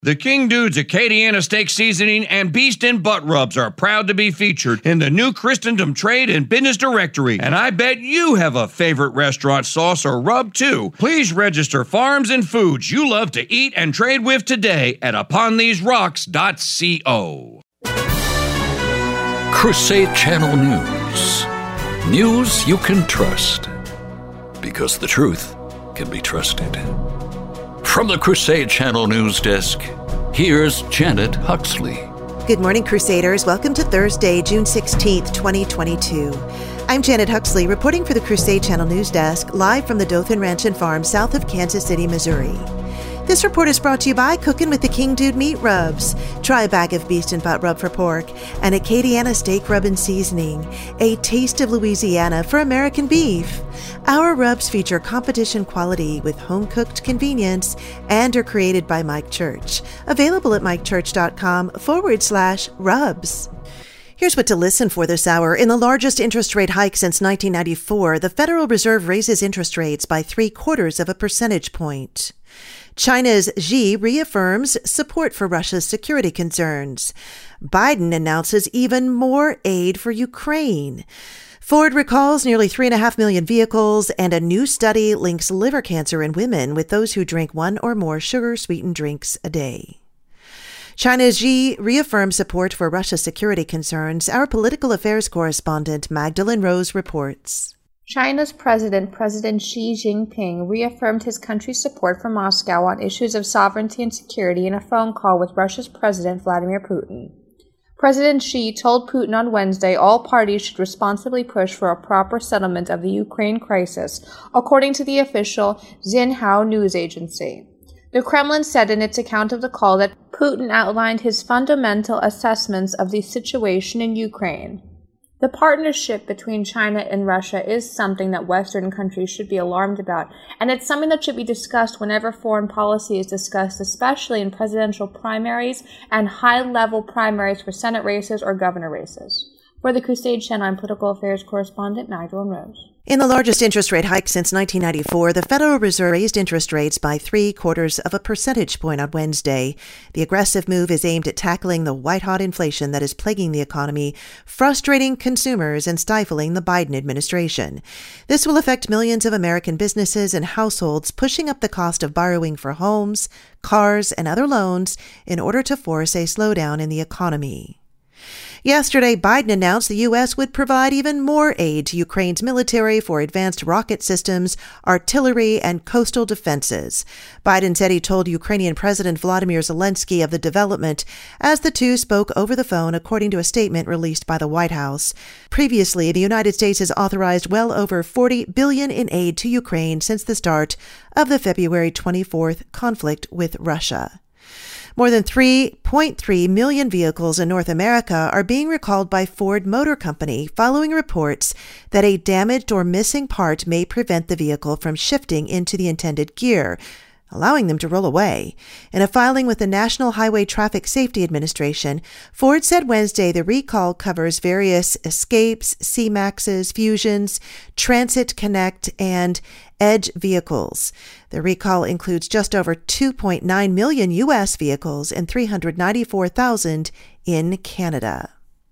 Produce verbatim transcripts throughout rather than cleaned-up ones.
The King Dude's Acadiana Steak Seasoning and Beast and Butt Rubs are proud to be featured in the new Christendom Trade and Business Directory, and I bet you have a favorite restaurant sauce or rub too. Please register farms and foods you love to eat and trade with today at upon these rocks dot co. Crusade Channel News. News you can trust, because the truth can be trusted. From the Crusade Channel News Desk, here's Janet Huxley. Good morning, Crusaders. Welcome to Thursday, June sixteenth, twenty twenty-two. I'm Janet Huxley, reporting for the Crusade Channel News Desk, live from the Dothan Ranch and Farm, south of Kansas City, Missouri. This report is brought to you by Cookin' with the King Dude Meat Rubs. Try a bag of beast and butt rub for pork, and Acadiana Steak Rub and Seasoning, a taste of Louisiana for American beef. Our rubs feature competition quality with home-cooked convenience and are created by Mike Church. Available at mikechurch.com forward slash rubs. Here's what to listen for this hour. In the largest interest rate hike since nineteen ninety-four, the Federal Reserve raises interest rates by three quarters of a percentage point. China's Xi reaffirms support for Russia's security concerns. Biden announces even more aid for Ukraine. Ford recalls nearly three and a half million vehicles, and a new study links liver cancer in women with those who drink one or more sugar-sweetened drinks a day. China's Xi reaffirms support for Russia's security concerns. Our political affairs correspondent Magdalene Rose reports. China's president, President Xi Jinping, reaffirmed his country's support for Moscow on issues of sovereignty and security in a phone call with Russia's President Vladimir Putin. President Xi told Putin on Wednesday all parties should responsibly push for a proper settlement of the Ukraine crisis, according to the official Xinhua news agency. The Kremlin said in its account of the call that Putin outlined his fundamental assessments of the situation in Ukraine. The partnership between China and Russia is something that Western countries should be alarmed about, and it's something that should be discussed whenever foreign policy is discussed, especially in presidential primaries and high-level primaries for Senate races or governor races. For the Crusade Channel, I'm political affairs correspondent Magdalene Rose. In the largest interest rate hike since nineteen ninety-four, the Federal Reserve raised interest rates by three quarters of a percentage point on Wednesday. The aggressive move is aimed at tackling the white-hot inflation that is plaguing the economy, frustrating consumers and stifling the Biden administration. This will affect millions of American businesses and households, pushing up the cost of borrowing for homes, cars, and other loans in order to force a slowdown in the economy. Yesterday, Biden announced the U S would provide even more aid to Ukraine's military for advanced rocket systems, artillery, and coastal defenses. Biden said he told Ukrainian President Volodymyr Zelensky of the development as the two spoke over the phone, according to a statement released by the White House. Previously, the United States has authorized well over forty billion dollars in aid to Ukraine since the start of the February twenty-fourth conflict with Russia. More than three point three million vehicles in North America are being recalled by Ford Motor Company following reports that a damaged or missing part may prevent the vehicle from shifting into the intended gear, allowing them to roll away. In a filing with the National Highway Traffic Safety Administration, Ford said Wednesday the recall covers various Escapes, C-Maxes, Fusions, Transit Connect, and Edge vehicles. The recall includes just over two point nine million U S vehicles and three hundred ninety-four thousand in Canada.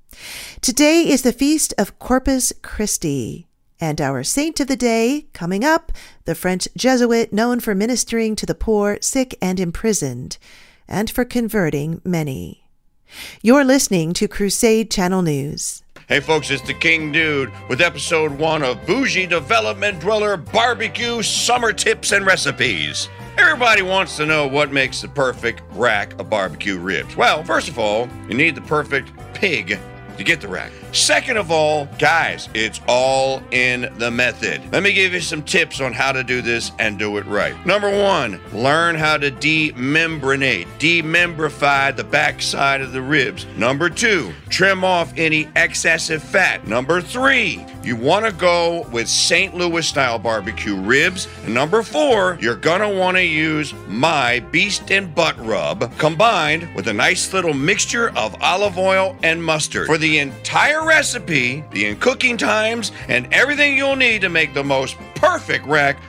Today is the feast of Corpus Christi. And our saint of the day, coming up, the French Jesuit known for ministering to the poor, sick, and imprisoned, and for converting many. You're listening to Crusade Channel News. Hey folks, it's the King Dude with episode one of Bougie Development Dweller Barbecue Summer Tips and Recipes. Everybody wants to know what makes the perfect rack of barbecue ribs. Well, first of all, you need the perfect pig to get the rack. Second of all, guys, it's all in the method. Let me give you some tips on how to do this and do it right. Number one, learn how to demembranate, demembrify the backside of the ribs. Number two, trim off any excessive fat. Number three, you want to go with Saint Louis style barbecue ribs. And number four, you're going to want to use my Beast and Butt Rub combined with a nice little mixture of olive oil and mustard. For the entire recipe, the cooking times, and everything you'll need to make the most perfect rack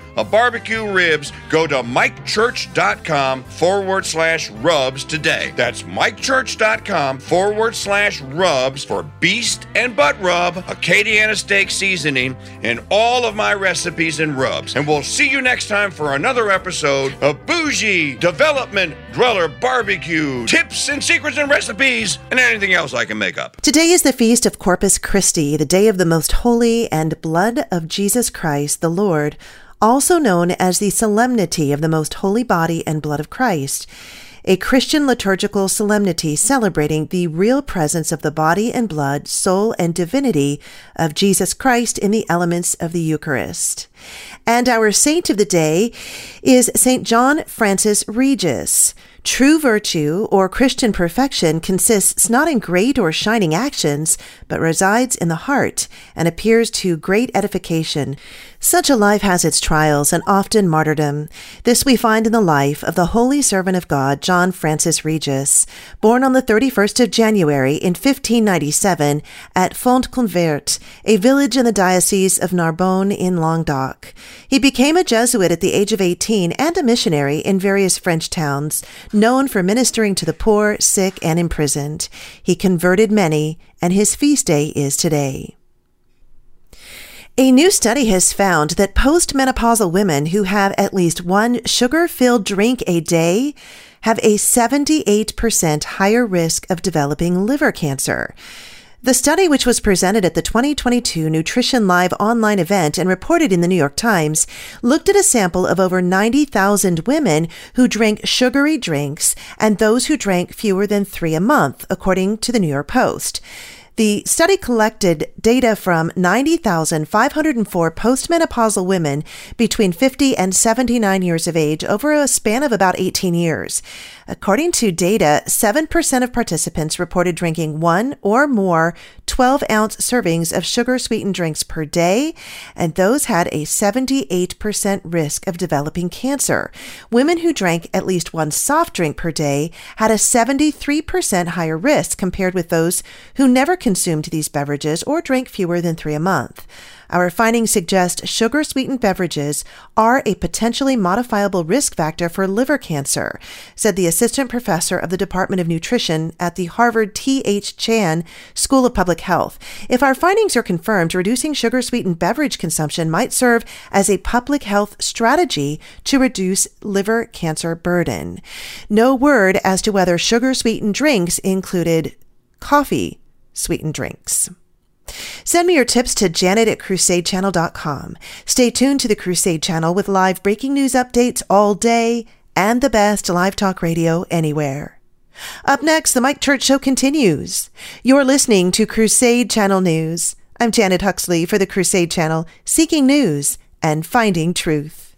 of barbecue ribs, go to mikechurch.com forward slash rubs today. That's mikechurch.com forward slash rubs for beast and butt rub, Acadiana steak seasoning, and all of my recipes and rubs. And we'll see you next time for another episode of Bougie Development Dweller Barbecue, tips and secrets and recipes, and anything else I can make up. Today is the feast of Corpus Christi, the day of the most holy and blood of Jesus Christ, the Lord, also known as the Solemnity of the Most Holy Body and Blood of Christ, a Christian liturgical solemnity celebrating the real presence of the body and blood, soul, and divinity of Jesus Christ in the elements of the Eucharist. And our saint of the day is Saint John Francis Regis. True virtue, or Christian perfection, consists not in great or shining actions, but resides in the heart and appears to great edification. Such a life has its trials and often martyrdom. This we find in the life of the holy servant of God, John Francis Regis, born on the thirty-first of January in fifteen ninety-seven at Fontconvert, a village in the diocese of Narbonne in Languedoc. He became a Jesuit at the age of eighteen and a missionary in various French towns, known for ministering to the poor, sick, and imprisoned. He converted many, and his feast day is today. A new study has found that postmenopausal women who have at least one sugar-filled drink a day have a seventy-eight percent higher risk of developing liver cancer. The study, which was presented at the twenty twenty-two Nutrition Live online event and reported in the New York Times, looked at a sample of over ninety thousand women who drank sugary drinks and those who drank fewer than three a month, according to the New York Post. The study collected data from ninety thousand five hundred four postmenopausal women between fifty and seventy-nine years of age over a span of about eighteen years. According to data, seven percent of participants reported drinking one or more twelve-ounce servings of sugar-sweetened drinks per day, and those had a seventy-eight percent risk of developing cancer. Women who drank at least one soft drink per day had a seventy-three percent higher risk compared with those who never consumed these beverages or drank fewer than three a month. Our findings suggest sugar-sweetened beverages are a potentially modifiable risk factor for liver cancer, said the assistant professor of the Department of Nutrition at the Harvard T H Chan School of Public Health. If our findings are confirmed, reducing sugar-sweetened beverage consumption might serve as a public health strategy to reduce liver cancer burden. No word as to whether sugar-sweetened drinks included coffee-sweetened drinks. Send me your tips to janet at crusade channel dot com. Stay tuned to the Crusade Channel with live breaking news updates all day and the best live talk radio anywhere. Up next, the Mike Church Show continues. You're listening to Crusade Channel News. I'm Janet Huxley for the Crusade Channel, seeking news and finding truth.